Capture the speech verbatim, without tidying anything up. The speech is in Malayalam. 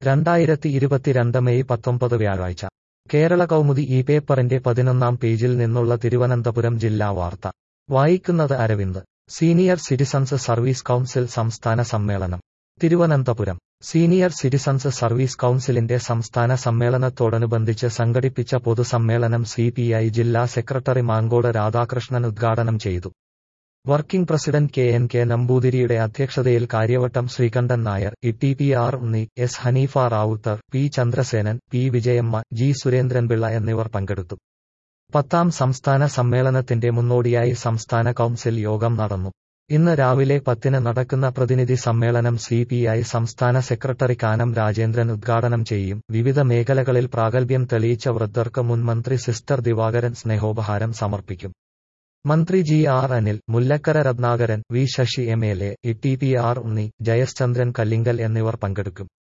രണ്ടായിരത്തി ഇരുപത്തിരണ്ട് മെയ് പത്തൊമ്പത് വ്യാഴാഴ്ച കേരള കൗമുദി ഈ പേപ്പറിന്റെ പതിനൊന്നാം പേജിൽ നിന്നുള്ള തിരുവനന്തപുരം ജില്ലാ വാർത്ത വായിക്കുന്നത് Aravind. Senior citizens service council സംസ്ഥാന സമ്മേളനം തിരുവനന്തപുരം. സീനിയർ സിറ്റിസൺസ് സർവീസ് കൗൺസിലിന്റെ സംസ്ഥാന സമ്മേളനത്തോടനുബന്ധിച്ച് സംഘടിപ്പിച്ച പൊതുസമ്മേളനം സി പി ഐ ജില്ലാ സെക്രട്ടറി മാങ്കോട് രാധാകൃഷ്ണൻ ഉദ്ഘാടനം ചെയ്തു. Working president K N K നമ്പൂതിരിയുടെ അധ്യക്ഷതയിൽ Kariyavattom Sreekandan Nair, E T P R Unni, S Hanifa Ravuthar, P Chandrasenan, P Vijayamma, G Surendranpillai എന്നിവർ പങ്കെടുത്തു. പത്താം സംസ്ഥാന സമ്മേളനത്തിന്റെ മുന്നോടിയായി സംസ്ഥാന കൗൺസിൽ യോഗം നടന്നു. ഇന്ന് രാവിലെ പത്തിന് നടക്കുന്ന പ്രതിനിധി സമ്മേളനം സി പി ഐ സംസ്ഥാന സെക്രട്ടറി കാനം രാജേന്ദ്രൻ ഉദ്ഘാടനം ചെയ്യും. വിവിധ മേഖലകളിൽ പ്രാഗൽഭ്യം തെളിയിച്ച വൃദ്ധർക്ക് മുൻ മന്ത്രി സിസ്റ്റർ ദിവാകരൻ സ്നേഹോപഹാരം സമർപ്പിക്കും. മന്ത്രി G R Anil, Mullakkara Ratnakaran, V Sasi M L A, E T P R Unni, Jayachandran Kallingal എന്നിവർ പങ്കെടുക്കും.